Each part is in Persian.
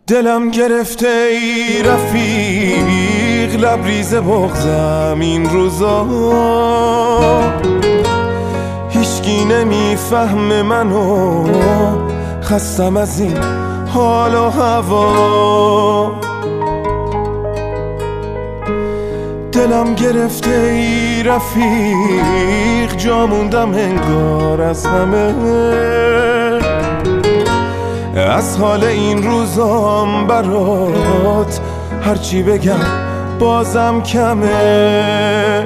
دلم گرفته ای رفیق، لبریز بغضم این روزا. هیچکی نمیفهمه منو، خستم از این حال و هوا. دلم گرفته ای رفیق، جا موندم انگار از همه. از حال این روزام برات هرچی بگم بازم کمه.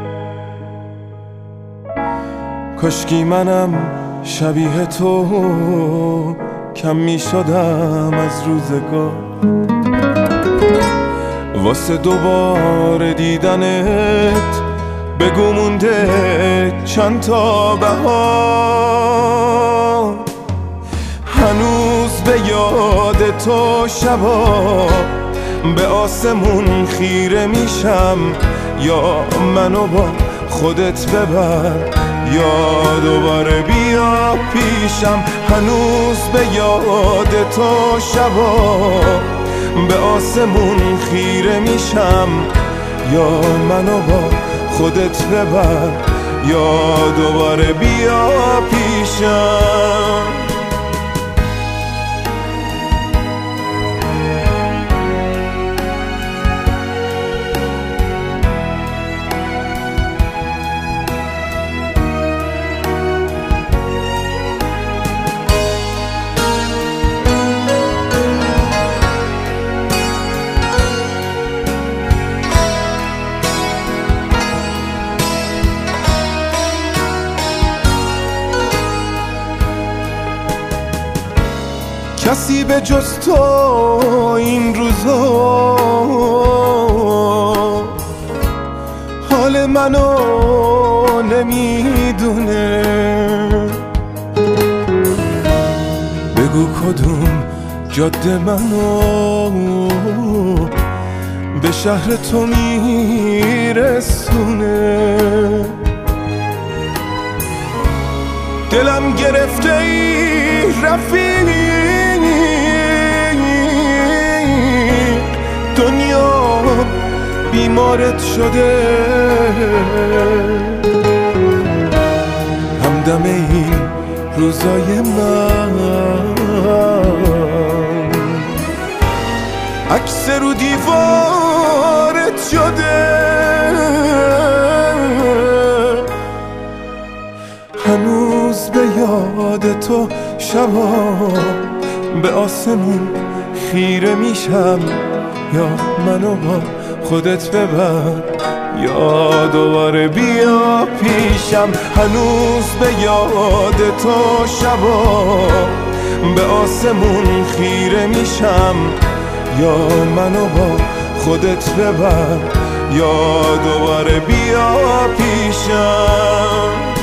کاشکی منم شبیه تو کم می شدم از روزگار، واسه دوباره دیدنت بگو مونده چند تا بهار. هنوز به یاد تو شبا به آسمون خیره میشم، یا منو با خودت ببر یا دوباره بیا پیشم. هنوز به یاد تو شبا به آسمون خیره میشم، یا منو با خودت ببر یا دوباره بیا پیشم. کسی به جز تو این روزا حال منو نمیدونه. بگو کدوم جاده منو به شهر تو میرسونه. دلم گرفته ای رفیق، دنیا بیمارت شده. همدم این روزای من عکس رو دیوارت شده. هنوز به یاد تو شبا به آسمون خیره میشم، یا منو با خودت ببر یا دوباره بیا پیشم. هنوز به یاد تو شبا به آسمون خیره میشم، یا منو با خودت ببر یا دوباره بیا پیشم.